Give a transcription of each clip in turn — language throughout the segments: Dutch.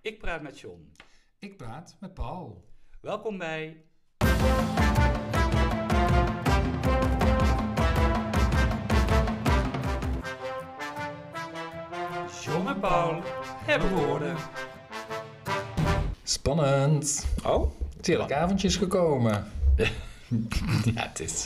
Ik praat met John. Ik praat met Paul. Welkom bij... John en Paul hebben woorden. Spannend. Oh? Het heerlijke avondje is gekomen. Ja, het is...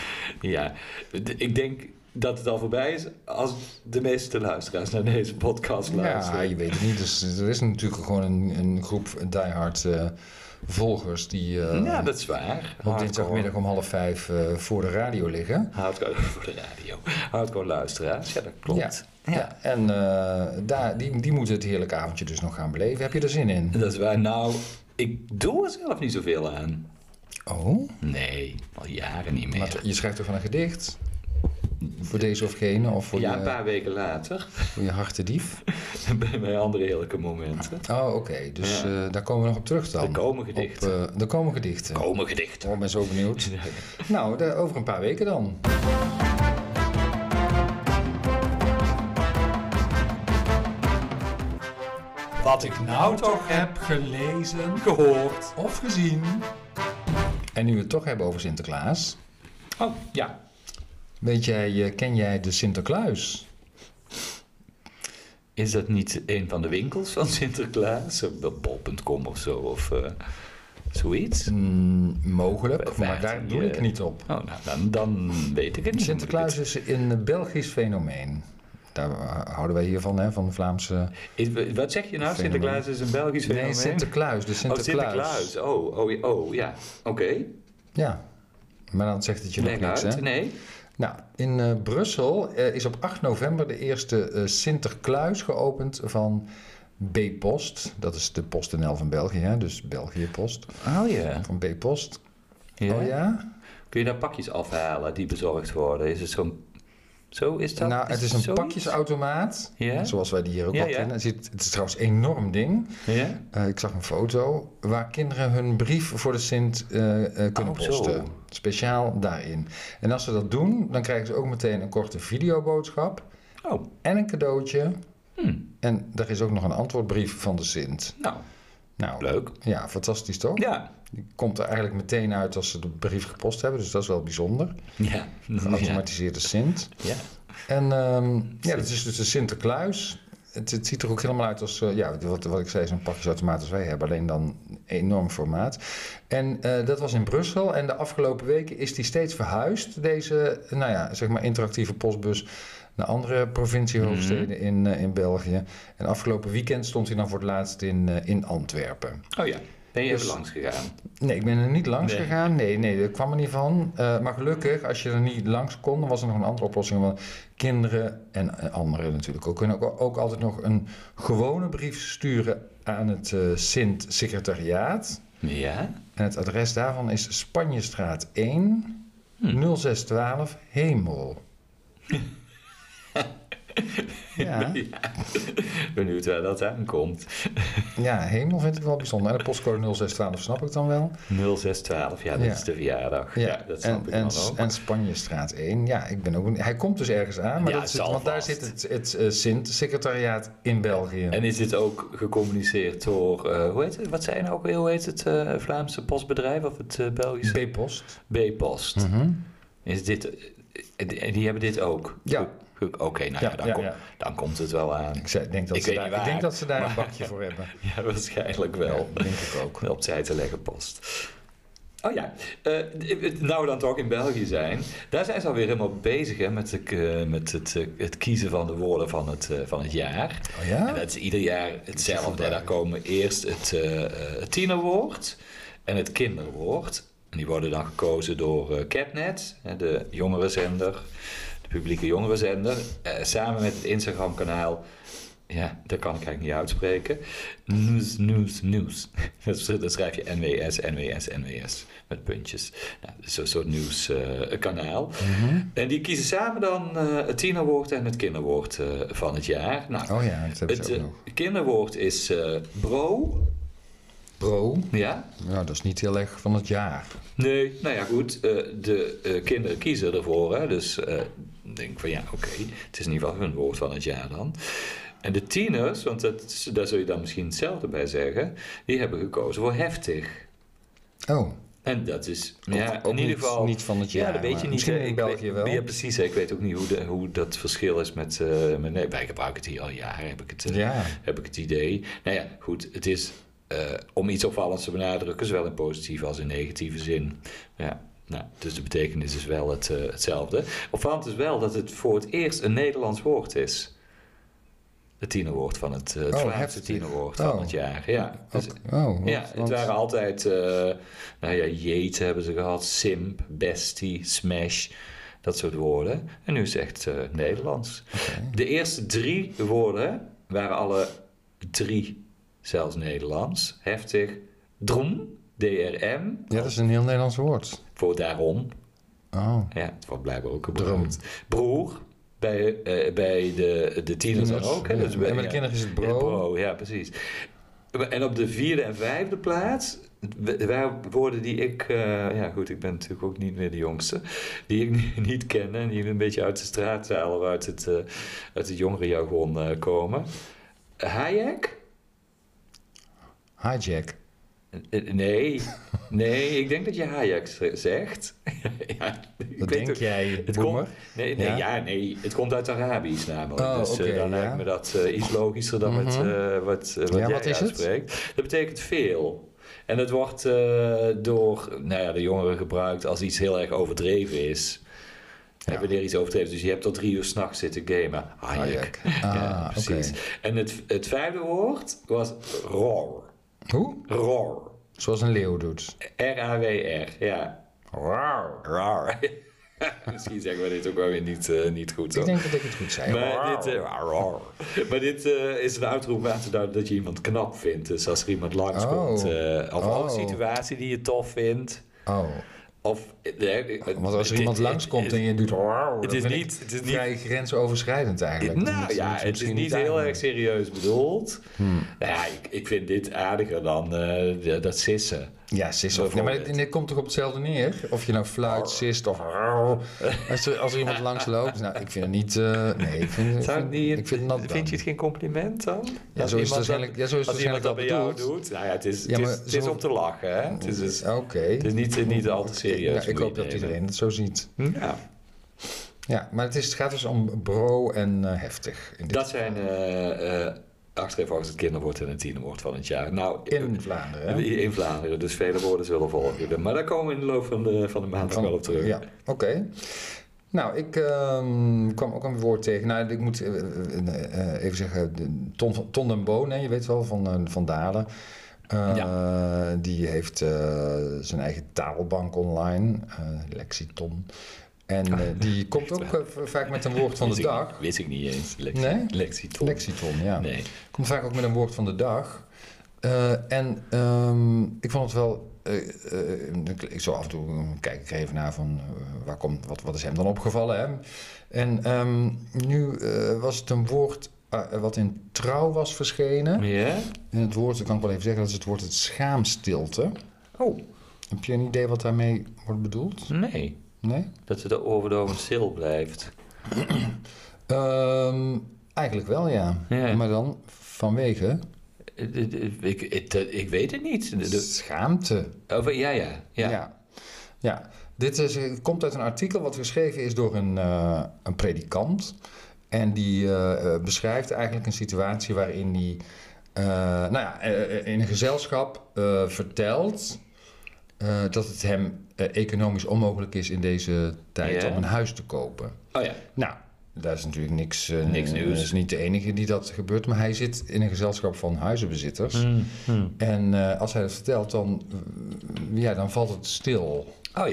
ik denk dat het al voorbij is als de meeste luisteraars naar deze podcast luisteren. Ja, je weet het niet. Dus er is natuurlijk gewoon een groep diehard volgers die ja, dat is waar. op dinsdagmiddag om 4:30 voor de radio liggen. Hardcore voor de radio. Hardcore luisteraars, ja, dat klopt. Ja. En die moeten het heerlijke avondje dus nog gaan beleven. Heb je er zin in? Dat is waar. Nou, ik doe er zelf niet zoveel aan. Oh? Nee, al jaren niet meer. Maar je schrijft toch van een gedicht? Voor deze of gene? Of voor een paar weken later. Voor je hartedief? Bij mijn andere heerlijke momenten. Oh, oké. Dus daar komen we nog op terug dan. Er komen gedichten. Er komen gedichten. Oh, ik ben zo benieuwd. Nou, over een paar weken dan. Wat ik nou toch heb gelezen, gehoord of gezien. En nu we het toch hebben over Sinterklaas. Oh, ja. Ken jij de Sinterklaas? Is dat niet een van de winkels van Sinterklaas? Bol.com of zo, of zoiets? Mogelijk, maar daar doe ik niet op. Oh, nou, dan weet ik het niet. Sinterklaas is een Belgisch fenomeen. Daar houden wij hiervan, hè, van de Vlaamse... Wat zeg je nou? Fenomeen. Sinterklaas is een Belgisch fenomeen? Nee, Sinterklaas. De Sinterklaas. Oh, ja. Oké. Ja, maar dan zegt het je nog niks, hè? Nee. Nou, in Brussel is op 8 november de eerste Sinterklaas geopend van B-Post. Dat is de PostNL van België, hè? Dus België Post. Oh ja. Van B-Post. Ja. Oh ja? Kun je daar pakjes afhalen die bezorgd worden? Is het zo is dat? Nou, het is een pakjesautomaat, zoals wij die hier ook al kennen. Het is trouwens een enorm ding. Ja? Ik zag een foto waar kinderen hun brief voor de Sint kunnen posten. Zo. Speciaal daarin. En als ze dat doen, dan krijgen ze ook meteen een korte videoboodschap. Oh. En een cadeautje. En er is ook nog een antwoordbrief van de Sint. Nou, leuk. Ja, fantastisch toch? Ja. Die komt er eigenlijk meteen uit als ze de brief gepost hebben. Dus dat is wel bijzonder. Ja. Geautomatiseerde Sint. Ja. En dat is dus de Sinterklaas. Het ziet er ook helemaal uit als, wat ik zei, zo'n pakjesautomaat als wij hebben. Alleen dan enorm formaat. En dat was in Brussel. En de afgelopen weken is die steeds verhuisd. Deze, interactieve postbus naar andere provinciehoofdsteden in België. En afgelopen weekend stond hij dan voor het laatst in Antwerpen. Oh ja. Ben je even langs gegaan? Nee, ik ben er niet langs gegaan. Nee, dat kwam er niet van. Maar gelukkig, als je er niet langs kon, dan was er nog een andere oplossing. Want kinderen en anderen natuurlijk ook kunnen ook altijd nog een gewone brief sturen aan het Sint-secretariaat. Ja. En het adres daarvan is Spanjestraat 1, 0612 Hemel. Ja. Benieuwd waar dat aankomt. Ja, Hemel vind ik wel bijzonder. En de postcode 0612 snap ik dan wel. 0612, dat is de verjaardag. Ja, dat snap ik dan ook. En Spanjestraat 1. Ja, ik ben ook... Hij komt dus ergens aan, maar want daar zit het Sint-secretariaat in België. En is dit ook gecommuniceerd door, hoe heet het? Wat zei je nou ook weer? Hoe heet het Vlaamse postbedrijf of het Belgische? B-Post. B-Post. Mm-hmm. Is dit... Die hebben dit ook? Ja. Oké, dan komt het wel aan. Ik denk dat ze daar een bakje voor hebben. Ja, waarschijnlijk wel. Ja, denk ik ook. Opzij te leggen post. Oh ja, nou we dan toch in België zijn. Daar zijn ze alweer helemaal bezig hè, met het kiezen van de woorden van het jaar. Oh ja? En dat is ieder jaar hetzelfde. Daar komen eerst het tienerwoord en het kinderwoord. En die worden dan gekozen door Catnet, de jongerenzender. Publieke jongerenzender, samen met het Instagram-kanaal, dat kan ik eigenlijk niet uitspreken, Nieuws. Dat schrijf je NWS, met puntjes. Nou, dat is zo'n soort nieuwskanaal. En die kiezen samen dan het tienerwoord en het kinderwoord van het jaar. Nou, dat hebben ze ook nog. Het kinderwoord is bro. Bro? Ja? Nou, dat is niet heel erg van het jaar. Nee, nou ja goed, de kinderen kiezen ervoor. Hè, dus denk van oké, het is in ieder geval hun woord van het jaar dan. En de tieners, want daar zul je dan misschien hetzelfde bij zeggen, die hebben gekozen voor heftig. Oh. En dat is Ook in ieder geval niet van het jaar. Ja, dat weet je niet. Misschien in België wel. Ja, precies. Ik weet ook niet hoe dat verschil is met... nee, wij gebruiken het hier al jaren, heb ik het idee. Nou ja, goed. Het is om iets opvallends te benadrukken, zowel in positieve als in negatieve zin. Ja, nou, dus de betekenis is wel hetzelfde. Opvallend is wel dat het voor het eerst een Nederlands woord is. Het tienerwoord van het Vlaamse tienerwoord van het jaar. Ja, dus, het waren altijd... jeet hebben ze gehad, simp, bestie, smash, dat soort woorden. En nu is het echt Nederlands. Okay. De eerste 3 woorden waren alle 3 zelfs Nederlands. Heftig, drom, DRM. Ja, dat is een heel Nederlands woord. Voor daarom. Oh. Ja, het wordt blijkbaar ook gebruikt. Broer. Bij de tieners dan ook. Hè? Ja. Dus en bij de kinderen is het bro. Ja, precies. En op de 4e en 5e plaats waren woorden die ik... ik ben natuurlijk ook niet meer de jongste. Die ik niet ken en die een beetje uit de straatzaal of uit het jongerenjargon komen. Hijack? Hijack. Nee, ik denk dat je Ajax zegt. Ja, wat denk jij, Boemer? Nee, het komt uit Arabisch namelijk. Dan lijkt me dat iets logischer dan wat jij uitspreekt. Dat betekent veel. En het wordt door de jongeren gebruikt als iets heel erg overdreven is. Ja. En wanneer iets overdreven is. Dus je hebt tot 3 uur 's nachts zitten gamen. Hayek. Ja, precies. Okay. En het 5e woord was roar. Hoe? Roar. Zoals een leeuw doet. R-A-W-R, ja. Roar. Roar. Misschien zeggen we dit ook wel weer niet goed. Ik denk dat ik het goed zei. Maar dit is een uitroep aan te duiden dat je iemand knap vindt. Dus als er iemand langskomt. Of een situatie die je tof vindt. Want als er iemand langskomt en je doet het is niet vrij grensoverschrijdend eigenlijk. Het is niet heel erg serieus bedoeld. Nou ja, ik vind dit aardiger dan dat sissen. Ja, sissen. Maar het komt toch op hetzelfde neer? Of je nou fluit, sist of... Als er iemand langs loopt. Nou, ik vind het niet... Vind je het geen compliment dan? Ja, zo is het als iemand dat bij jou doet. Nou ja, het is om te lachen. Hè? Het is niet al te serieus. Ja, ik hoop dat iedereen het zo ziet. Ja. Ja, maar het gaat dus om bro en heftig. Dat zijn... Achtereen volgens het kinderwoord en het tienerwoord van het jaar. Nou, in Vlaanderen, hè? In Vlaanderen, dus vele woorden zullen volgen. Maar daar komen we in de loop van de maandag wel op terug. Ja, oké. Nou, ik kwam ook een woord tegen. Nou, ik moet even zeggen, Ton den Boon, je weet wel, van Dalen. Die heeft zijn eigen taalbank online, Lexiton. En die komt ook vaak met een woord van de dag. Wist ik niet eens. Lexiton, ja. Nee. Komt vaak ook met een woord van de dag. Ik vond het wel... ik zou af en toe kijk ik even naar van... wat is hem dan opgevallen, hè? En nu was het een woord... wat in Trouw was verschenen. Ja? En het woord, dat kan ik wel even zeggen... dat is het woord het schaamstilte. Oh. Heb je een idee wat daarmee wordt bedoeld? Nee. Nee? Dat het over stil blijft. Eigenlijk wel, ja. Maar dan vanwege... Ik weet het niet. De schaamte. Ja. Dit komt uit een artikel wat geschreven is door een predikant. En die beschrijft eigenlijk een situatie waarin hij in een gezelschap vertelt... dat het hem economisch onmogelijk is in deze tijd om een huis te kopen. Oh ja. Nou, daar is natuurlijk niks nieuws. Hij is niet de enige die dat gebeurt, maar hij zit in een gezelschap van huizenbezitters. En als hij dat vertelt, dan valt het stil. Oh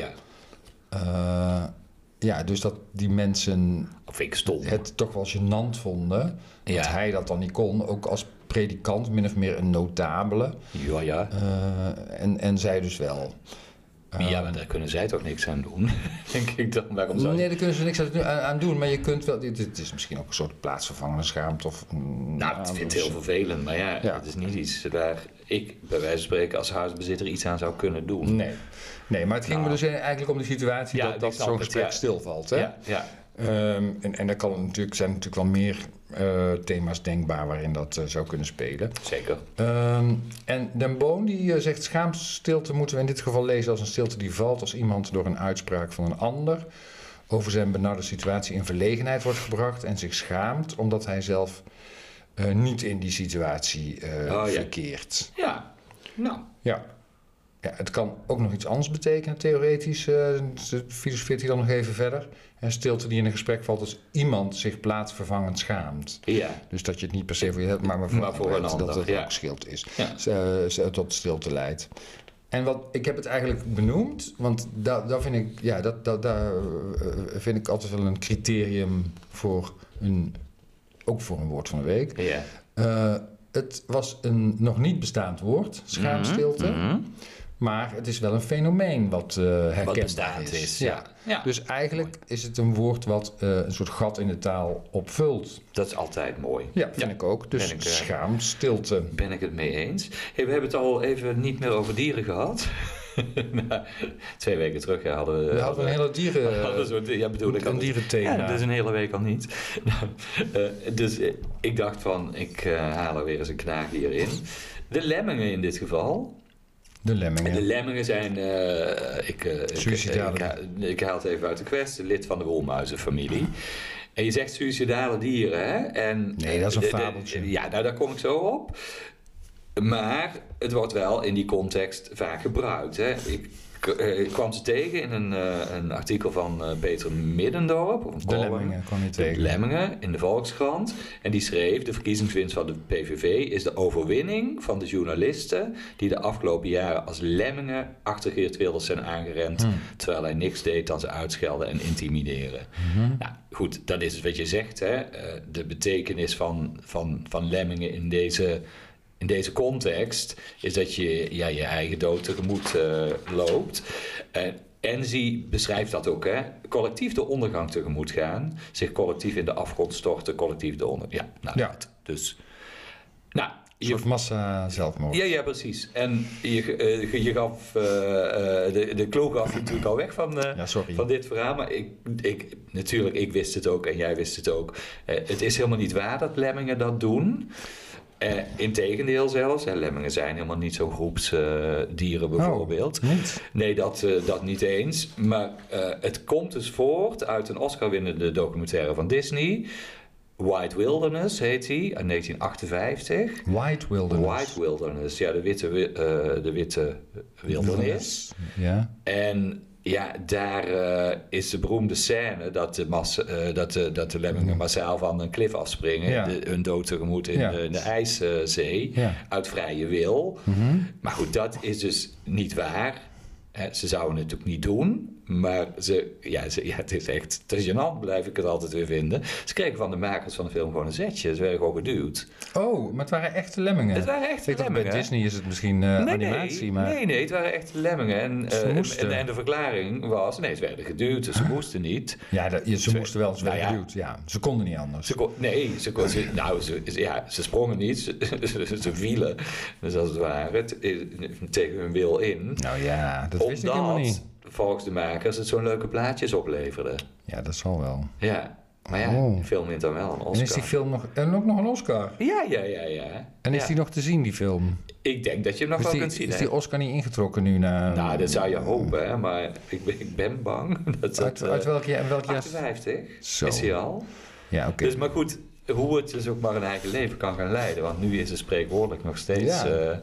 ja. Dus dat die mensen het toch wel gênant vonden. Dat hij dat dan niet kon, ook als predikant, min of meer een notabele. Ja. En zij dus wel. Maar daar kunnen zij toch niks aan doen, denk ik dan. Waarom zou Nee, daar kunnen ze niks aan doen, maar je kunt wel... Dit is misschien ook een soort plaatsvervangende schaamte. Ik vind het heel vervelend, maar het is niet iets waar ik, bij wijze van spreken, als huisbezitter iets aan zou kunnen doen. Nee, maar het ging me dus eigenlijk om de situatie dat zo'n gesprek stilvalt. Hè? Ja. En er zijn natuurlijk wel meer thema's denkbaar waarin dat zou kunnen spelen. Zeker. En Den Boon die zegt: schaamstilte moeten we in dit geval lezen als een stilte die valt als iemand door een uitspraak van een ander over zijn benarde situatie in verlegenheid wordt gebracht en zich schaamt omdat hij zelf niet in die situatie verkeert. Ja, nou. Ja. Ja, het kan ook nog iets anders betekenen, theoretisch. Filosofeert hij dan nog even verder. En stilte die in een gesprek valt als iemand zich plaatsvervangend schaamt. Ja. Dus dat je het niet per se voor je hebt, maar voor een ander. Dat het ook schild is. Ja. Tot stilte leidt. En ik heb het eigenlijk benoemd, want daar vind ik, vind ik altijd wel een criterium voor ook voor een woord van de week. Ja. Het was een nog niet bestaand woord, schaamstilte. Mm-hmm. Maar het is wel een fenomeen wat herkenbaar is. Ja. Ja. Dus eigenlijk is het een woord wat een soort gat in de taal opvult. Dat is altijd mooi. Ja, vind ik ook. Dus schaamstilte. Ben ik het mee eens. Hey, we hebben het al even niet meer over dieren gehad. 2 weken terug hadden we een hele een dierenthema. Ja, dat is een hele week al niet. Dus ik dacht van, ik haal er weer eens een knaag hierin. De lemmingen in dit geval. De lemmingen zijn, ik haal het even uit de kwestie, lid van de woelmuizenfamilie. En je zegt suïcidale dieren, hè? Nee, dat is een fabeltje. Ja, nou, daar kom ik zo op. Maar het wordt wel in die context vaak gebruikt. Hè? Ik kwam ze tegen in een artikel van Peter Middendorp. Of de Lemmingen kwam je tegen. De Lemmingen in de Volkskrant. En die schreef: de verkiezingswinst van de PVV is de overwinning van de journalisten die de afgelopen jaren als lemmingen achter Geert Wilders zijn aangerend, terwijl hij niks deed dan ze uitschelden en intimideren. Nou, goed, dat is het wat je zegt. Hè? De betekenis van lemmingen in deze context is dat je je eigen dood tegemoet loopt. Enzi beschrijft dat ook, hè? Collectief de ondergang tegemoet gaan, zich collectief in de afgrond storten, collectief de ondergang. Dus, nou, een soort massa zelfmoord. Ja, precies. En je gaf de clue gaf je natuurlijk al weg van dit verhaal. Maar ik wist het ook en jij wist het ook. Het is helemaal niet waar dat lemmingen dat doen. Integendeel zelfs. Lemmingen zijn helemaal niet zo'n groepsdieren bijvoorbeeld. Niet. Nee, dat niet eens. Maar het komt dus voort uit een Oscar-winnende documentaire van Disney. White Wilderness heet die, uit 1958. White Wilderness, ja, de witte wildernis. Ja. En ja, daar is de beroemde scène dat de lemmingen massaal van een klif afspringen. Hun dood tegemoet in de IJszee. Uit vrije wil. Mm-hmm. Maar goed, dat is dus niet waar. Ze zouden het ook niet doen. Maar het is echt te gênant, blijf ik het altijd weer vinden. Ze kregen van de makers van de film gewoon een zetje. Ze werden gewoon geduwd. Oh, maar het waren echte lemmingen? Het waren echte lemmingen. Bij Disney is het misschien animatie, maar... Nee, het waren echte lemmingen. En de verklaring was... Nee, ze werden geduwd, dus ze moesten niet. Ja, ze moesten wel, ze werden geduwd. Ja, ze konden niet anders. Ze sprongen niet. Ze vielen, dus als het ware, tegen hun wil in. Nou ja, dat wist ik helemaal niet. Volgens de makers het zo'n leuke plaatjes opleverde. Ja, dat zal wel. Ja, maar de film wint dan wel een Oscar. En is die film ook nog een Oscar? Ja. En is die nog te zien, die film? Ik denk dat je hem nog wel kunt zien. Is die Oscar niet ingetrokken nu? Nou, dat zou je hopen, hè? Maar ik ben bang. Uit welk jaar? 58 Zo. Is hij al. Ja, oké. Dus, maar goed, hoe het dus ook maar een eigen leven kan gaan leiden. Want nu is het spreekwoordelijk nog steeds...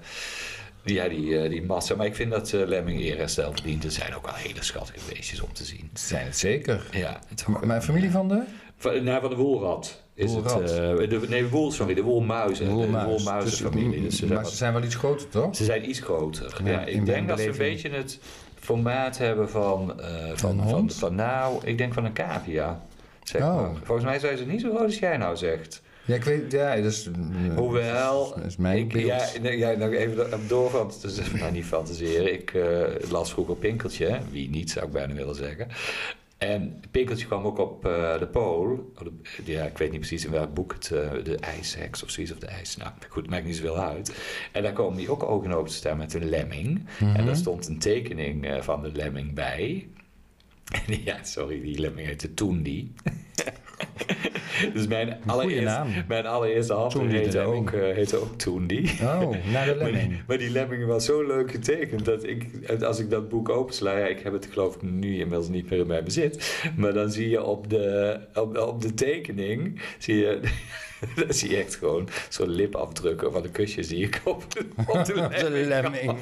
die massa. Maar ik vind dat lemming eerherstel verdient. Er zijn ook wel hele schattige beestjes om te zien. Zijn het zeker. Ja. Maar familie van de? Van de woelrat. De woelmuizen. De woelmuizenfamilie. Maar ze zijn wel iets groter, toch? Ze zijn iets groter. Ja, ik denk dat ze een beetje het formaat hebben van ik denk van een cavia. Zeg maar. Volgens mij zijn ze niet zo groot als jij nou zegt. Ja, ik weet, dus... Hoewel... Dat is mijn beeld. Nou even op doorgaan, dus niet fantaseren. Ik las vroeger Pinkeltje, wie niet zou ik bijna willen zeggen. En Pinkeltje kwam ook op de Pool. Ik weet niet precies in welk boek het... de ijsheks of zoiets, of de ijs... Nou, goed, maakt niet zoveel uit. En daar komen die ook oog in oog te staan met een lemming. Mm-hmm. En daar stond een tekening van de lemming bij... Ja, sorry, die lemming heette Toendy. Dus mijn allereerste hamster heette ook Toendy. Oh, naar de lemming. Maar die lemming was zo leuk getekend dat als ik dat boek opensla, ik heb het geloof ik nu inmiddels niet meer in mijn bezit, maar dan zie je op de tekening, zie je echt gewoon zo'n lipafdrukken van een kusje zie ik op de lemming.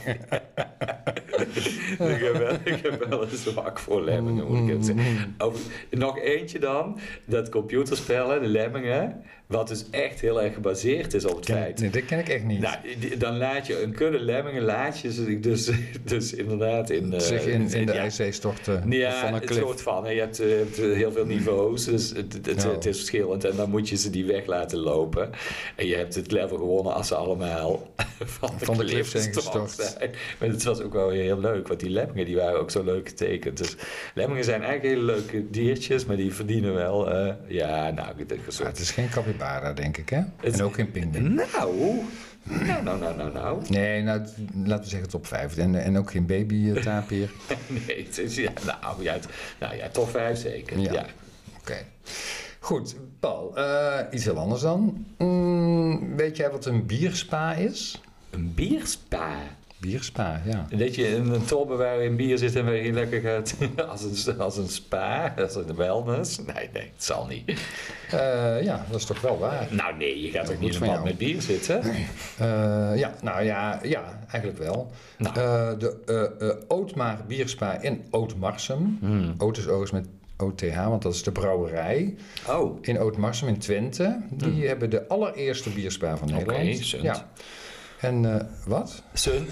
Ik heb wel een zwak voor lemmingen, moet ik even zeggen. Nog eentje dan, dat computerspellen, de lemmingen, wat dus echt heel erg gebaseerd is op het feit. Nee, dat ken ik echt niet. Nou, dan laat je een kudde lemmingen, dus inderdaad in de IC storten van een klif. Een soort van. Je hebt heel veel niveaus, dus het is verschillend. En dan moet je ze die weg laten lopen. En je hebt het level gewonnen als ze allemaal van de klif zijn gestort. Maar het was ook wel weer heel leuk, want die lemmingen die waren ook zo leuk getekend. Dus lemmingen zijn eigenlijk hele leuke diertjes, maar die verdienen wel... het is geen capybara, denk ik, hè? En ook geen pinguïn. Nou. Nee, laten we zeggen top 5. En ook geen baby-tapier. Nee, het is, top 5 zeker. Ja. Oké. Goed, Paul, iets heel anders dan. Weet jij wat een bierspa is? Een bierspa? Bierspa, ja. Dat je in een tolbe waar in bier zit en waar je lekker gaat als een spa, als een wellness. Nee, het zal niet. Ja, dat is toch wel waar. Nou nee, je gaat toch niet in een bad met bier zitten? Ja, eigenlijk wel. Nou. De Ootmaar Bierspa in Ootmarsum. Oot is overigens met OTH, want dat is de brouwerij. Oh. In Ootmarsum in Twente. Die hebben de allereerste bierspa van Nederland. Oké, ja. En wat?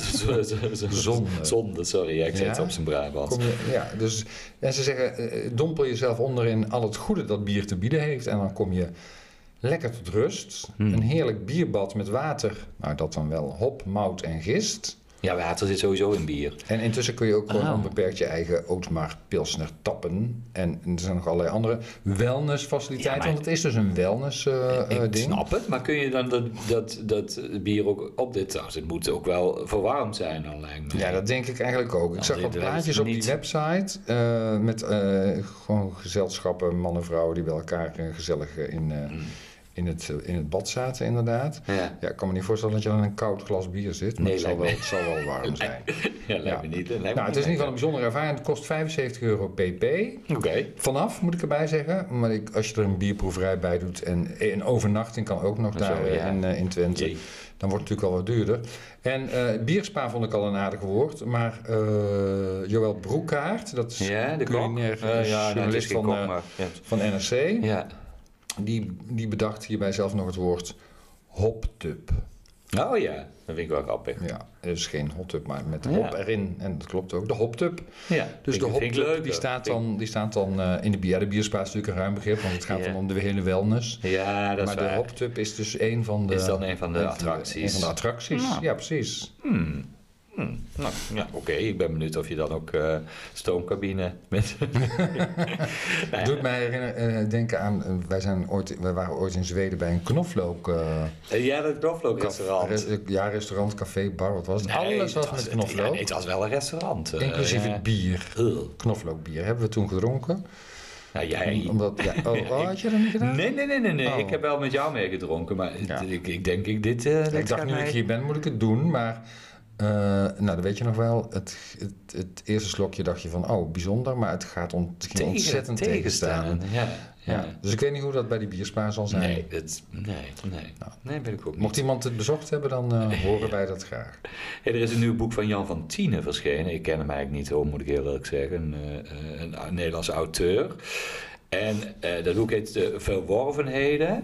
Zonde, sorry. Ik zit op zijn Brabant. En ze zeggen, dompel jezelf onderin al het goede dat bier te bieden heeft. En dan kom je lekker tot rust. Een heerlijk bierbad met water. Nou, dat dan wel. Hop, mout en gist. Ja, water zit sowieso in bier. En intussen kun je ook gewoon onbeperkt je eigen Ootmaar Pilsner tappen. En er zijn nog allerlei andere wellnessfaciliteiten. Want het is dus een wellness ding. Ik snap het, maar kun je dan dat bier ook op dit... Nou, het moet ook wel verwarmd zijn dan, lijkt me. Ja, dat denk ik eigenlijk ook. Ik zag wat plaatjes op die website met gewoon gezelschappen, mannen en vrouwen die bij elkaar gezellig in het bad zaten, inderdaad. Ja, ik kan me niet voorstellen dat je dan in een koud glas bier zit. Maar het zal wel warm zijn. Lijkt me niet. Het is in ieder geval een bijzondere ervaring. Het kost €75 pp. Oké. Vanaf, moet ik erbij zeggen. Maar als je er een bierproeverij bij doet en een overnachting kan ook nog daar in Twente. Dan wordt het natuurlijk al wat duurder. En bierspa vond ik al een aardig woord. Maar Joël Broekaert, dat is de culinair journalist van NRC. Ja. Die bedacht hierbij zelf nog het woord hoptub. Oh ja, dat vind ik wel grappig. Ja, het is geen hot tub, maar met hop erin. En dat klopt ook, de hoptub. Ja, dus de hoptub die staat dan in de bier. De bierspa is natuurlijk een ruim begrip, want het gaat dan om de hele wellness. Ja, dat is waar. Maar de hoptub is dus een van de attracties. Een van de attracties, ja precies. Nou, ja, oké. Ik ben benieuwd of je dan ook stoomcabine met... Doet mij denken aan... Wij waren ooit in Zweden bij een knoflook... dat knoflookrestaurant. Restaurant, café, bar, wat was het? Alles was met knoflook. Het was wel een restaurant. Inclusief het bier. Knoflookbier hebben we toen gedronken. Nou, jij... had je dat niet gedaan? Nee. Oh. Ik heb wel met jou meegedronken, maar ik denk dit... ik dacht, nu ik hier ben, moet ik het doen, maar... dat weet je nog wel. Het eerste slokje dacht je van, bijzonder, maar het ging ontzettend tegenstaan. Ja. Dus ik weet niet hoe dat bij die bierspa zal zijn. Nee, weet ik ook niet. Mocht iemand het bezocht hebben, dan horen wij dat graag. Er is een nieuw boek van Jan van Tienen verschenen. Ik ken hem eigenlijk niet, moet ik heel eerlijk zeggen. Een Nederlandse auteur. En dat boek heet De Verworvenheden.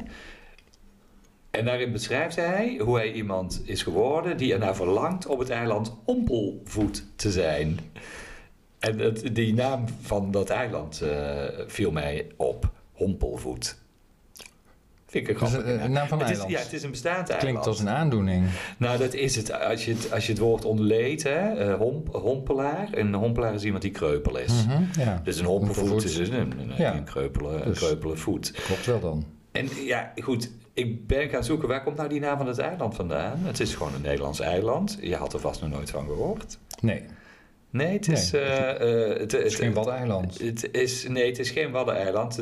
En daarin beschrijft hij hoe hij iemand is geworden die ernaar verlangt op het eiland Hompelvoet te zijn. En die naam van dat eiland viel mij op. Hompelvoet. Vind ik grappig. Een naam van een eiland? Het is een bestaand eiland. Klinkt als een aandoening. Nou, dat is het. Als je het woord ontleedt, hompelaar. Een hompelaar is iemand die kreupel is. Dus een hompelvoet is een kreupele voet. Klopt wel dan. En ja, goed... Ik ben gaan zoeken, waar komt nou die naam van het eiland vandaan? Het is gewoon een Nederlands eiland. Je had er vast nog nooit van gehoord. Nee. Nee, het is... het is geen Waddeneiland. Het is geen Waddeneiland.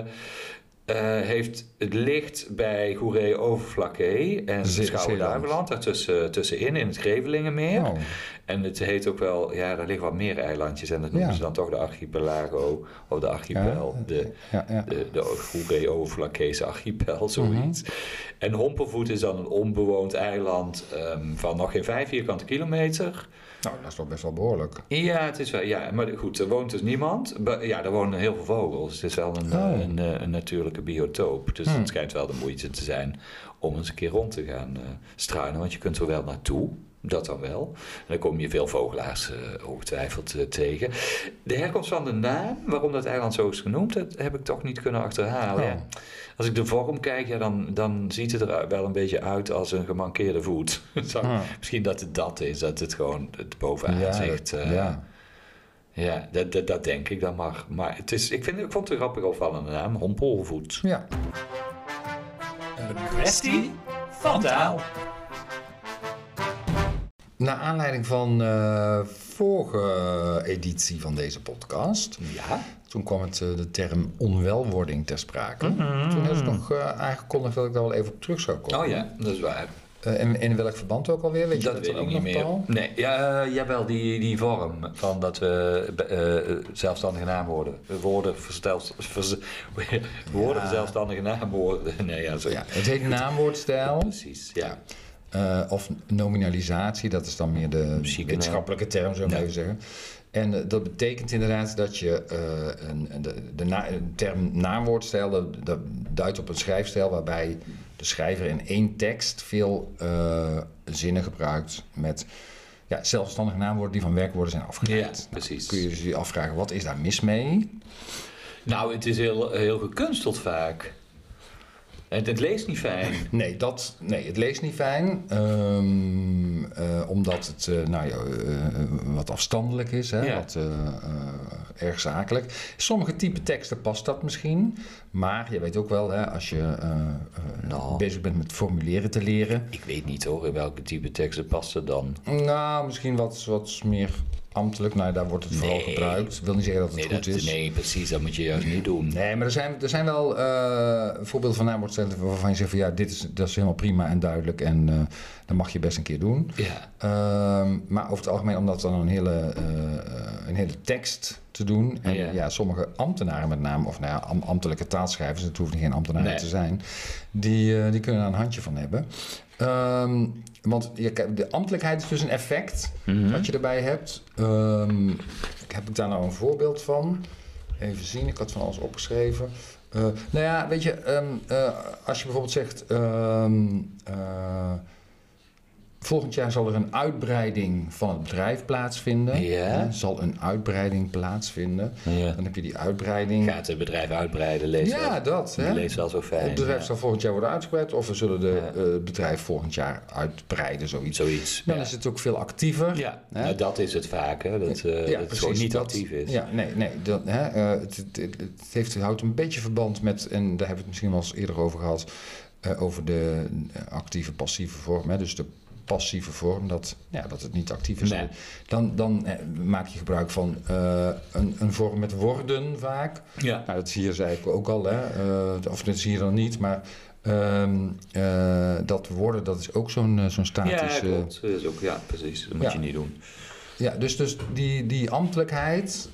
Het ligt bij Goeree-Overflakkee en Schouwen-Duiveland, tussenin in het Grevelingenmeer. Oh. En het heet ook wel, daar liggen wat meer eilandjes en dat noemen ze dan toch de archipelago of de archipel, de Goeree-Overflakkeese archipel, zoiets. En Hompervoet is dan een onbewoond eiland van nog geen 5 vierkante kilometer. Nou, dat is toch best wel behoorlijk. Ja, het is wel, maar goed, er woont dus niemand. Ja, er wonen heel veel vogels. Het is wel een natuurlijke biotoop. Dus het schijnt wel de moeite te zijn om eens een keer rond te gaan struinen. Want je kunt er wel naartoe. Dat dan wel. En dan kom je veel vogelaars ongetwijfeld tegen. De herkomst van de naam, waarom dat eiland zo is genoemd, dat heb ik toch niet kunnen achterhalen. Oh. Ja. Als ik de vorm kijk, dan ziet het er wel een beetje uit als een gemankeerde voet. Misschien dat het dat is, dat het gewoon het bovenaan zegt. Ja, dat denk ik dan maar. Maar ik vond het een grappig opvallende naam, Hompelvoet. Ja. Een kwestie van taal. Naar aanleiding van vorige editie van deze podcast, toen kwam de term onwelwording ter sprake. Toen heb ik nog aangekondigd dat ik daar wel even op terug zou komen. Oh ja, dat is waar. In welk verband ook alweer? Weet je dat weet ik niet meer. Paul? Nee, jawel, die vorm van dat we zelfstandige naamwoorden, verzelfstandige naamwoorden. Nee, zo. Ja, het heet naamwoordstijl. Precies, ja. Of nominalisatie, dat is dan meer de wetenschappelijke term, zou ik even zeggen. En dat betekent inderdaad dat je de term naamwoordstijl, dat duidt op een schrijfstijl waarbij de schrijver in één tekst veel zinnen gebruikt met zelfstandige naamwoorden die van werkwoorden zijn afgeleid. Ja, precies. Kun je dus je afvragen, wat is daar mis mee? Nou, het is heel gekunsteld vaak. Het leest niet fijn. Nee, het leest niet fijn. Omdat het wat afstandelijk is. Hè? Wat erg zakelijk. Sommige type teksten past dat misschien. Maar je weet ook wel, hè, als je bezig bent met formuleren te leren. Ik weet niet hoor, in welke type teksten past het dan? Nou, misschien wat meer ambtelijk. Nou, daar wordt het vooral gebruikt. Ik wil niet zeggen dat het goed is. Nee, precies. Dat moet je juist niet doen. Nee, maar er zijn wel voorbeelden van naamwoordstellen waarvan je zegt van dat is helemaal prima en duidelijk en dat mag je best een keer doen. Ja. Maar over het algemeen, om dat dan een hele tekst te doen. En sommige ambtenaren met name, of ambtelijke taalschrijvers, het hoeven geen ambtenaren te zijn, die kunnen daar een handje van hebben. Want de ambtelijkheid is dus een effect wat je erbij hebt. Heb ik daar nou een voorbeeld van? Even zien, ik had van alles opgeschreven. Weet je, als je bijvoorbeeld zegt, volgend jaar zal er een uitbreiding van het bedrijf plaatsvinden. Ja. Zal een uitbreiding plaatsvinden. Ja. Dan heb je die uitbreiding. Gaat het bedrijf uitbreiden? Leest wel zo fijn. Het bedrijf zal volgend jaar worden uitgebreid. Of we zullen het bedrijf volgend jaar uitbreiden. Zoiets. Dan is het ook veel actiever. Ja, nou, dat is het vaak. Hè? Dat het gewoon niet actief is. Ja, nee. Het houdt een beetje verband met, en daar hebben we het misschien wel eens eerder over gehad, over de actieve passieve vorm. Hè? Dus de passieve vorm, dat het niet actief is. Nee. Dan maak je gebruik van een vorm met worden vaak. Ja. Nou, dat zie je dus eigenlijk ook al. Hè? Of dat zie je dan niet, maar dat worden, dat is ook zo'n statisch... Ja, klopt. Dat is ook, precies. Dat moet je niet doen. Ja, dus die ambtelijkheid...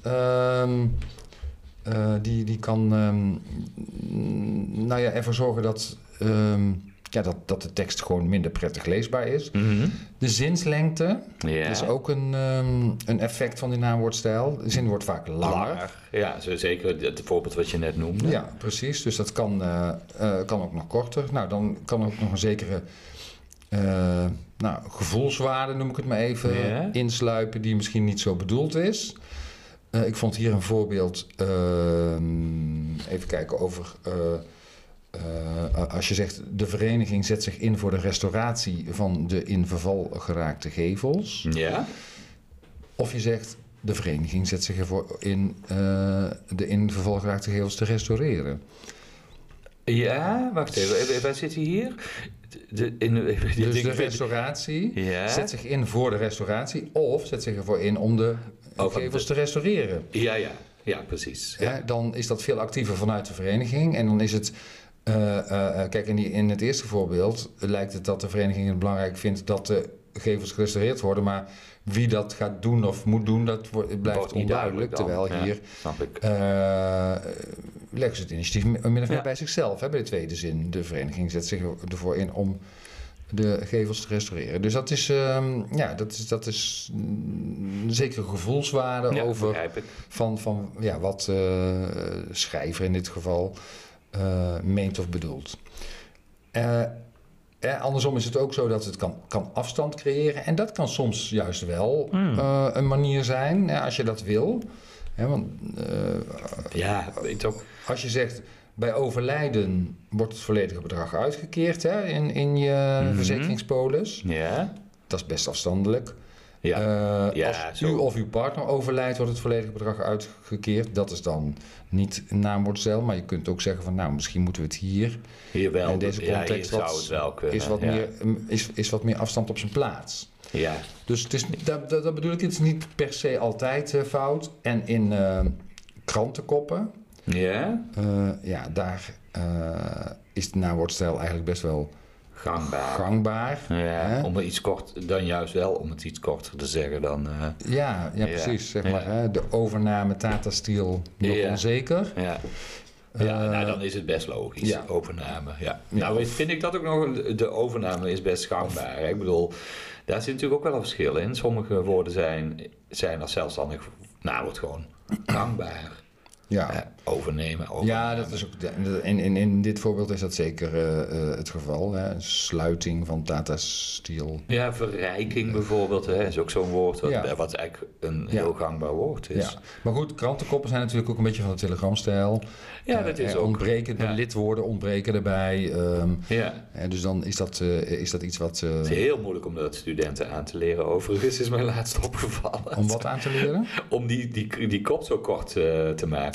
die kan ervoor zorgen dat... dat de tekst gewoon minder prettig leesbaar is. Mm-hmm. De zinslengte is ook een effect van die naamwoordstijl. De zin wordt vaak langer. Ja, zeker het voorbeeld wat je net noemde. Ja, precies. Dus dat kan ook nog korter. Nou, dan kan ook nog een zekere gevoelswaarde, noem ik het maar even, insluipen die misschien niet zo bedoeld is. Ik vond hier een voorbeeld, even kijken over... als je zegt, de vereniging zet zich in voor de restauratie van de in verval geraakte gevels. Ja. Of je zegt, de vereniging zet zich ervoor in de in verval geraakte gevels te restaureren. Ja, wacht even. Waar zit hij hier? Dus de restauratie zet zich in voor de restauratie of zet zich ervoor in om de gevels te restaureren. Ja, precies. Ja. Dan is dat veel actiever vanuit de vereniging en dan is het... kijk, in het eerste voorbeeld lijkt het dat de vereniging het belangrijk vindt dat de gevels gerestaureerd worden, maar wie dat gaat doen of moet doen, dat blijft onduidelijk. Terwijl hier leggen ze het initiatief min of meer bij zichzelf, bij de tweede zin. De vereniging zet zich ervoor in om de gevels te restaureren. Dus dat is een zekere gevoelswaarde over van wat schrijver in dit geval meent of bedoelt. Andersom is het ook zo dat het kan afstand creëren. En dat kan soms juist wel een manier zijn, als je dat wil. Weet ook. Als je zegt, bij overlijden wordt het volledige bedrag uitgekeerd in je verzekeringspolis. Ja. Dat is best afstandelijk. Als u of uw partner overlijdt, wordt het volledige bedrag uitgekeerd. Dat is dan niet een naamwoordstijl, maar je kunt ook zeggen van misschien moeten we het hier wel. In deze context zou het wel kunnen. Is wat meer afstand op zijn plaats. Ja. Dus het is, dat bedoel ik, het is niet per se altijd fout. En in krantenkoppen, daar is de naamwoordstijl eigenlijk best wel gangbaar. Ja, om het iets kort, dan juist wel om het iets korter te zeggen dan... precies. Zeg maar, de overname Tata Steel nog onzeker. Ja, dan is het best logisch. Overname, Nou, vind ik dat ook nog... De overname is best gangbaar. Ik bedoel, daar zit natuurlijk ook wel een verschil in. Sommige woorden zijn als zelfstandig... wordt gewoon gangbaar. Overnemen. Ja, dat is ook in dit voorbeeld is dat zeker het geval. Een sluiting van Tata Steel. Ja, verrijking bijvoorbeeld is ook zo'n woord wat eigenlijk een heel gangbaar woord is. Ja. Maar goed, krantenkoppen zijn natuurlijk ook een beetje van de telegramstijl. Ja, dat is ook. Ontbreken, de lidwoorden ontbreken erbij. Dus dan is dat iets wat... Het is heel moeilijk om dat studenten aan te leren. Overigens is mij laatst opgevallen. Om wat aan te leren? Om die kop zo kort te maken.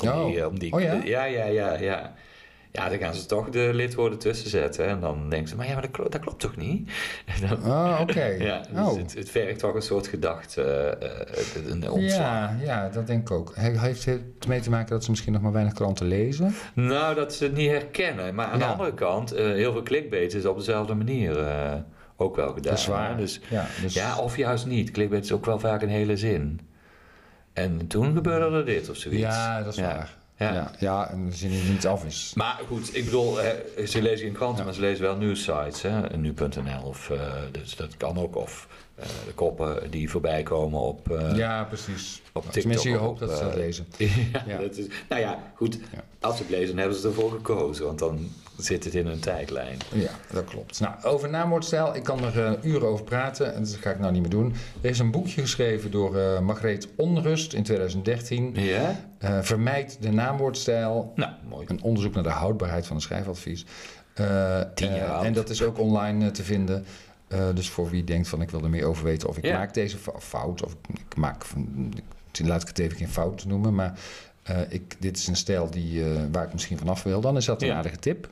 Ja, dan gaan ze toch de lidwoorden tussen zetten. En dan denken ze, maar dat klopt toch niet? Oké. Dus het vergt toch een soort gedachte, een omslag. Ja, dat denk ik ook. Heeft het mee te maken dat ze misschien nog maar weinig kranten lezen? Nou, dat ze het niet herkennen. Maar aan de andere kant, heel veel clickbait is op dezelfde manier ook wel gedaan. Dat is waar. Dus, of juist niet. Clickbait is ook wel vaak een hele zin. En toen gebeurde er dit of zoiets. Ja, dat is waar. Ja, en de zin die niet af is. Maar goed, ik bedoel, ze lezen geen kranten, maar ze lezen wel nieuwssites, nu.nl of dus dat kan ook, of de koppen die voorbij komen op precies. Op TikTok. Tenminste, je hoopt dat ze dat lezen. Dat is, goed. Ja. Als ze het lezen, hebben ze ervoor gekozen, want dan zit het in hun tijdlijn. Ja, dat klopt. Nou, over naamwoordstijl, ik kan er uren over praten en dat ga ik nou niet meer doen. Er is een boekje geschreven door Margreet Onrust in 2013. Ja? Vermijd de naamwoordstijl. Nou, mooi. Een onderzoek naar de houdbaarheid van een schrijfadvies. 10 jaar oud. En dat is ook online te vinden. Dus voor wie denkt van ik wil er meer over weten of ik maak deze fout of ik maak, laat ik het even geen fout noemen, maar dit is een stijl waar ik misschien vanaf wil, dan is dat een aardige tip.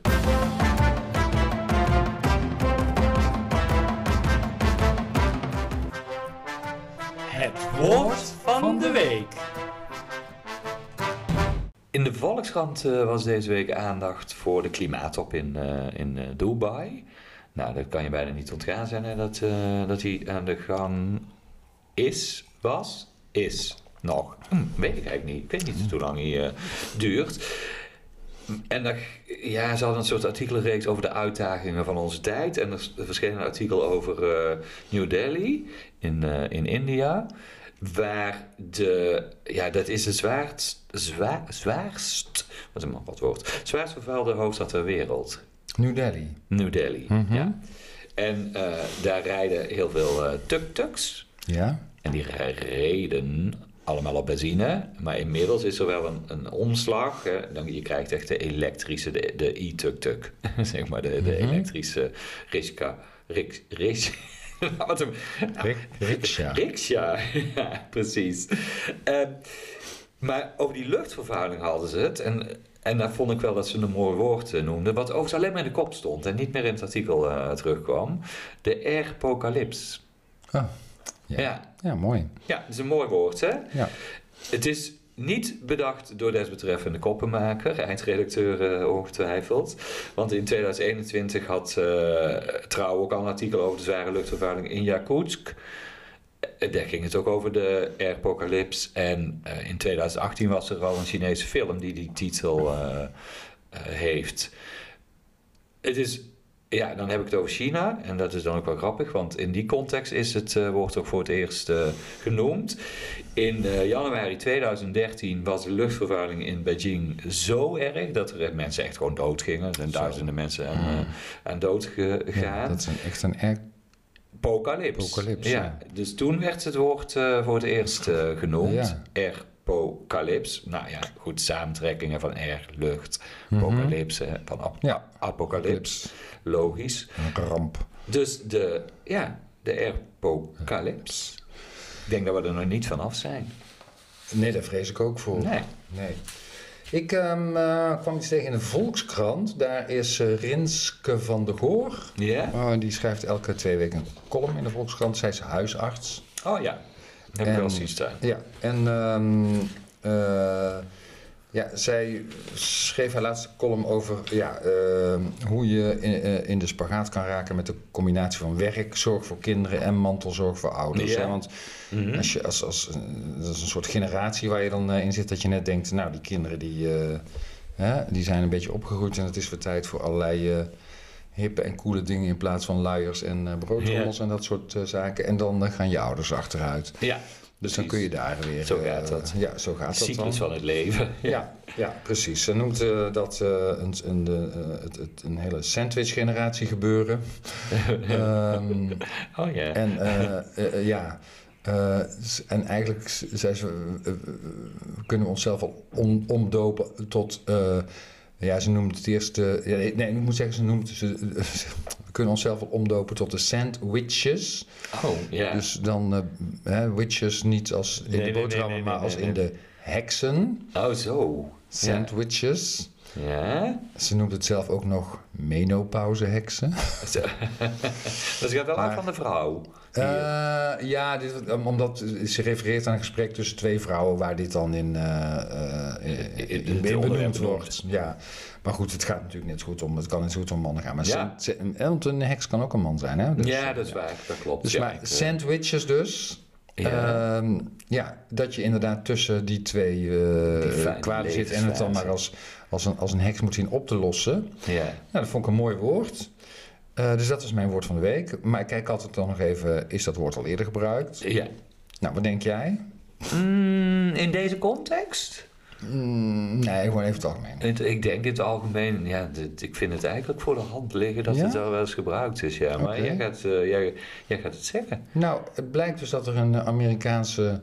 Het woord van de week. In de Volkskrant was deze week aandacht voor de klimaattop in Dubai. Nou, dat kan je bijna niet ontgaan zijn, hè, dat hij aan de gang is nog. Weet ik eigenlijk niet. Ik weet niet hoe lang hij duurt. En ze hadden een soort artikelenreeks over de uitdagingen van onze tijd. En er verscheen een artikel over New Delhi in India. Waar dat is de zwaarst vervuilde hoofdstad ter wereld. New Delhi. Mm-hmm. Ja. En daar rijden heel veel tuk-tuks. Ja. En die reden allemaal op benzine. Maar inmiddels is er wel een omslag. Je krijgt echt de elektrische, de e-tuk-tuk. Zeg maar, de elektrische riksja. Ja, precies. Maar over die luchtvervuiling hadden ze het. En daar vond ik wel dat ze een mooi woord noemden. Wat overigens alleen maar in de kop stond en niet meer in het artikel terugkwam. De airpocalypse. Oh, Ja, mooi. Ja, dat is een mooi woord, hè? Ja. Het is niet bedacht door desbetreffende koppenmaker, eindredacteur ongetwijfeld. Want in 2021 had Trouw ook al een artikel over de zware luchtvervuiling in Jakutsk. Daar ging het ook over de airpocalypse. En in 2018 was er al een Chinese film die titel heeft. Het is... Ja, dan heb ik het over China. En dat is dan ook wel grappig, want in die context is het woord ook voor het eerst genoemd. In januari 2013 was de luchtvervuiling in Beijing zo erg dat er mensen echt gewoon dood gingen. Er zijn duizenden mensen aan dood gegaan. Dat is echt een apocalypse. Ja. Dus toen werd het woord voor het eerst genoemd. Ja. Apocalypse. Nou ja, goed, samentrekkingen van air, lucht, apocalypse, van apocalypse. Logisch. Een ramp. Dus de airpocalypse. Ik denk dat we er nog niet vanaf zijn. Nee, daar vrees ik ook voor. Nee. Ik kwam iets tegen in de Volkskrant. Daar is Rinske van der Goor. Ja? Die schrijft elke 2 weken een column in de Volkskrant. Zij is huisarts. Oh ja, dat heb ik wel zien staan. Ja, en zij schreef haar laatste column over hoe je in de spagaat kan raken met de combinatie van werk, zorg voor kinderen en mantelzorg voor ouders. Ja. Hè? Want als je dat is een soort generatie waar je dan in zit, dat je net denkt, nou die kinderen die zijn een beetje opgegroeid en het is weer tijd voor allerlei hippe en coole dingen in plaats van luiers en broodtrommels en dat soort zaken. En dan gaan je ouders achteruit. Ja. Dus dan kun je daar weer... Zo gaat dat. Ja, zo gaat dat dan. Cyclus van het leven. Ja, precies. Ze noemt dat een hele sandwich-generatie gebeuren. Oh ja. En en eigenlijk zei ze, kunnen we onszelf al omdopen tot... ze noemt het eerst... ik moet zeggen, we kunnen onszelf al omdopen tot de sandwiches. Oh, ja. Dus dan witches niet als in de boterhammen, maar als in de heksen. Oh, zo. Sandwiches. Ja. Ze noemt het zelf ook nog menopauseheksen. Dat gaat wel uit van de vrouw. Omdat ze refereert aan een gesprek tussen 2 vrouwen waar dit dan in benoemd wordt. Ja. Maar goed, het gaat natuurlijk net zo goed om. Het kan net zo goed om mannen gaan. Maar want een heks kan ook een man zijn, hè? Dus, ja, dat is waar. Dat klopt. Dus maar sandwiches dus. Dat je inderdaad tussen die 2 kwaden zit en het dan maar als een heks moet zien op te lossen. Ja. Nou, dat vond ik een mooi woord. Dus dat is mijn woord van de week. Maar ik kijk altijd dan nog even, is dat woord al eerder gebruikt? Ja. Nou, wat denk jij? In deze context? Nee, gewoon even het algemeen. Ik denk in het algemeen, ik vind het eigenlijk voor de hand liggen dat het al wel eens gebruikt is. Ja. Maar jij gaat het zeggen. Nou, het blijkt dus dat er een Amerikaanse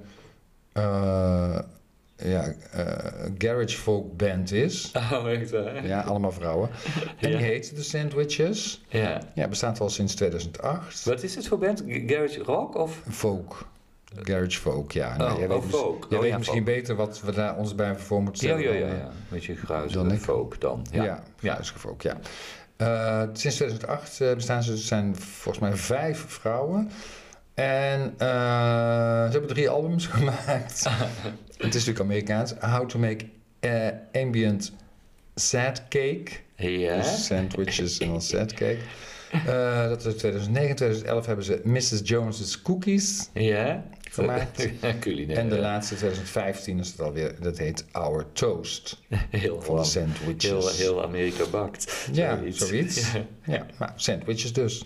garage folk band is. Oh, echt waar? Ja, allemaal vrouwen. En die heet The Sandwiches. Ja. Ja, bestaat al sinds 2008. Wat is het voor band? Garage rock of? Folk. Garage folk, ja. Folk. Jij weet misschien beter wat we daar ons bij voor moeten stellen. Ja. Een beetje gruizige folk dan. Ja, gruizige folk, ja. Sinds 2008 bestaan ze. Er zijn volgens mij 5 vrouwen. En ze hebben 3 albums gemaakt. Het is natuurlijk Amerikaans. How to make ambient sad cake. Ja. Dus sandwiches en dan sad cake. Dat is 2009. 2011 hebben ze Mrs. Jones's Cookies gemaakt. Culinair. En de laatste 2015 is het alweer. Dat heet Our Toast. Heel van de sandwiches. Heel Amerika bakt. Ja, zoiets. Ja, maar sandwiches dus.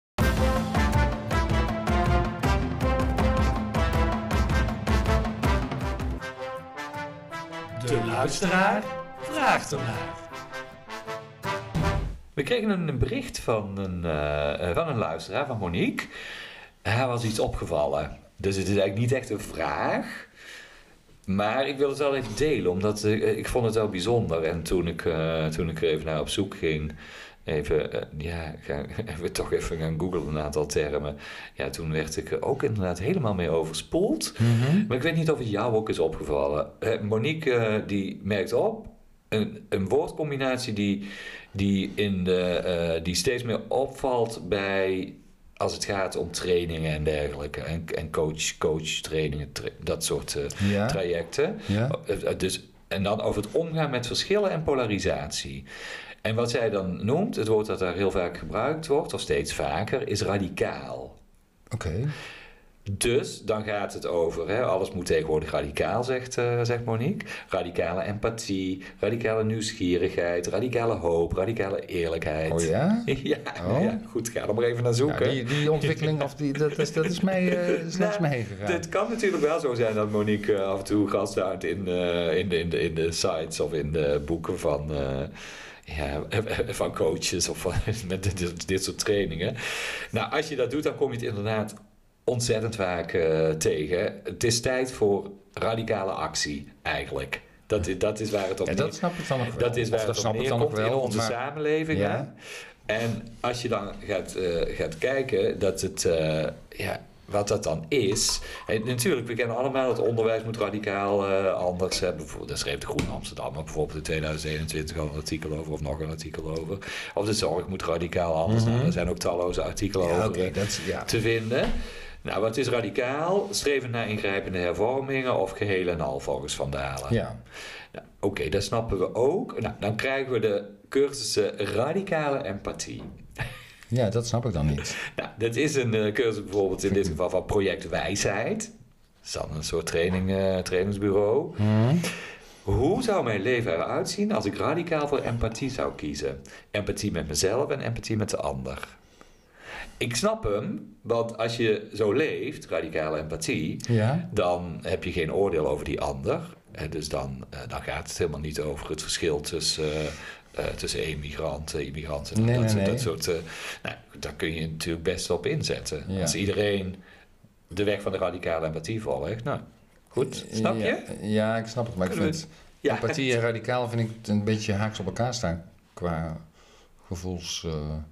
De luisteraar vraagt ernaar. We kregen een bericht van een luisteraar, van Monique. Haar was iets opgevallen. Dus het is eigenlijk niet echt een vraag. Maar ik wil het wel even delen, omdat ik vond het wel bijzonder. En toen ik er even naar op zoek ging, even toch even gaan googlen een aantal termen. Ja, toen werd ik er ook inderdaad helemaal mee overspoeld. Mm-hmm. Maar ik weet niet of het jou ook is opgevallen. Monique die merkt op een woordcombinatie die steeds meer opvalt bij als het gaat om trainingen en dergelijke. En coach-trainingen, dat soort trajecten. Ja. En dan over het omgaan met verschillen en polarisatie. En wat zij dan noemt, het woord dat daar heel vaak gebruikt wordt, of steeds vaker, is radicaal. Oké. Dus dan gaat het over, alles moet tegenwoordig radicaal, zegt Monique. Radicale empathie, radicale nieuwsgierigheid, radicale hoop, radicale eerlijkheid. Oh ja? Ja, goed, ga er maar even naar zoeken. Ja, die ontwikkeling, dat is mij slechts meegegaan. Het kan natuurlijk wel zo zijn dat Monique af en toe gast houdt in de sites of in de boeken van coaches of met dit soort trainingen. Nou, als je dat doet, dan kom je het inderdaad ontzettend vaak tegen. Het is tijd voor radicale actie, eigenlijk. Dat is waar het op dat snap ik dan nog wel. Dat is waar het op neerkomt in onze samenleving. Ja. En als je dan gaat kijken dat het... wat dat dan is. En natuurlijk, we kennen allemaal het onderwijs moet radicaal anders hebben. Daar schreef de Groene Amsterdammer bijvoorbeeld in 2021 al een artikel over, of nog een artikel over. Of de zorg moet radicaal anders. Nou, er zijn ook talloze artikelen over te vinden. Nou, wat is radicaal? Streven naar ingrijpende hervormingen of geheel en al volgens Van Dalen. Ja. Nou, Oké, dat snappen we ook. Nou, dan krijgen we de cursussen radicale empathie. Ja, dat snap ik dan niet. Nou, dat is een cursus bijvoorbeeld in dit geval van Project Wijsheid. Dat is dan een soort trainingsbureau. Hoe zou mijn leven eruit zien als ik radicaal voor empathie zou kiezen? Empathie met mezelf en empathie met de ander. Ik snap hem, want als je zo leeft, radicale empathie, dan heb je geen oordeel over die ander. Dus dan gaat het helemaal niet over het verschil tussen immigranten. Dat soort. Daar kun je natuurlijk best op inzetten. Ja. Als iedereen de weg van de radicale empathie volgt. Nou, goed, snap je? Ja, ik snap het. Maar ik vind empathie en radicaal vind ik een beetje haaks op elkaar staan qua gevoelswaarde.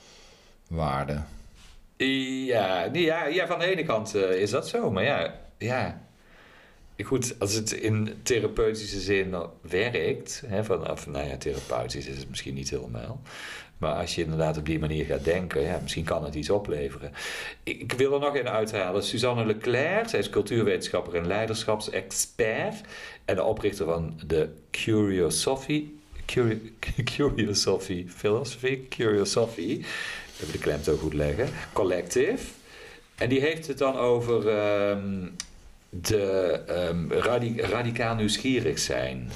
Ja, van de ene kant is dat zo. Maar ja. Goed, als het in therapeutische zin werkt, therapeutisch is het misschien niet helemaal. Maar als je inderdaad op die manier gaat denken, misschien kan het iets opleveren. Ik wil er nog een uithalen. Suzanne Leclerc, zij is cultuurwetenschapper en leiderschapsexpert en de oprichter van de Curiosophy, even de klemtoon goed leggen, Collective. En die heeft het dan over radicaal nieuwsgierig zijn.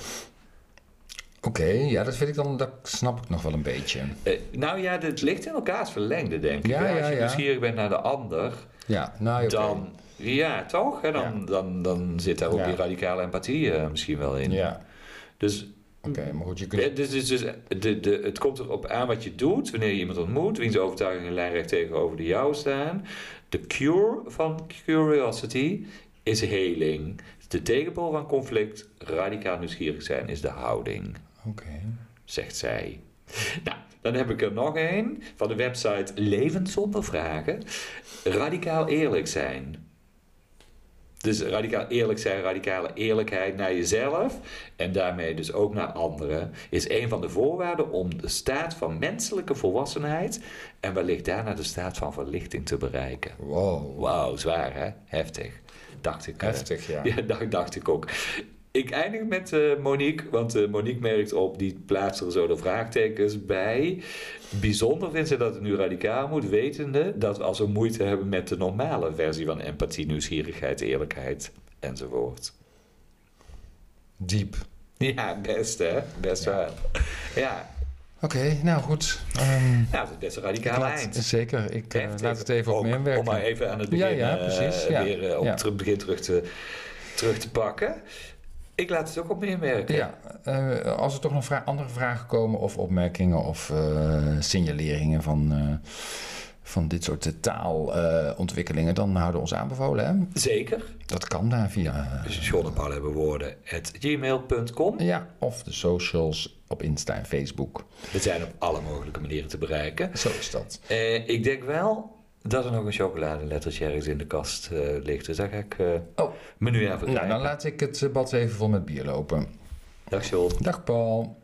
Oké, dat vind ik dan, dat snap ik nog wel een beetje. Het ligt in elkaars verlengde, denk ik. Als je nieuwsgierig bent naar de ander, dan... Ja, toch? Dan zit daar ook die radicale empathie misschien wel in. Ja. Dus... Oké, maar goed, je kunt... het komt erop aan wat je doet wanneer je iemand ontmoet, wiens overtuigingen lijnrecht tegenover de jou staan. De cure van curiosity is heling. De tegenpool van conflict, radicaal nieuwsgierig zijn, is de houding. Oké. Zegt zij. Nou, dan heb ik er nog een van de website Leven zonder vragen. Radicaal eerlijk zijn. Dus radicaal eerlijk zijn, radicale eerlijkheid naar jezelf en daarmee dus ook naar anderen, is een van de voorwaarden om de staat van menselijke volwassenheid en wellicht daarna de staat van verlichting te bereiken. Wauw, zwaar hè? Heftig. Dacht ik. Heftig, ja. Ja, dacht ik ook. Ik eindig met Monique, want Monique merkt op, die plaatst er zo de vraagtekens bij. Bijzonder vindt ze dat het nu radicaal moet, wetende dat we als we moeite hebben met de normale versie van empathie, nieuwsgierigheid, eerlijkheid enzovoort. Diep. Ja, best hè? Best waar. Ja. Oké, nou goed. Dat is best een radicaal eind. Zeker, ik laat het even op me inwerken. Om maar even aan het begin weer op het begin terug te pakken. Ik laat het ook op me inwerken. Ja, als er toch nog andere vragen komen of opmerkingen of signaleringen van dit soort taalontwikkelingen, dan houden we ons aanbevolen. Hè? Zeker. Dat kan daar via... John en Paul hebben woorden @gmail.com. Ja, of de socials op Insta en Facebook. We zijn op alle mogelijke manieren te bereiken. Zo is dat. Ik denk wel dat er nog een chocoladelettertje ergens in de kast ligt. Dus daar ga ik me nu even Nou, dan laat ik het bad even vol met bier lopen. Dag John. Dag Paul.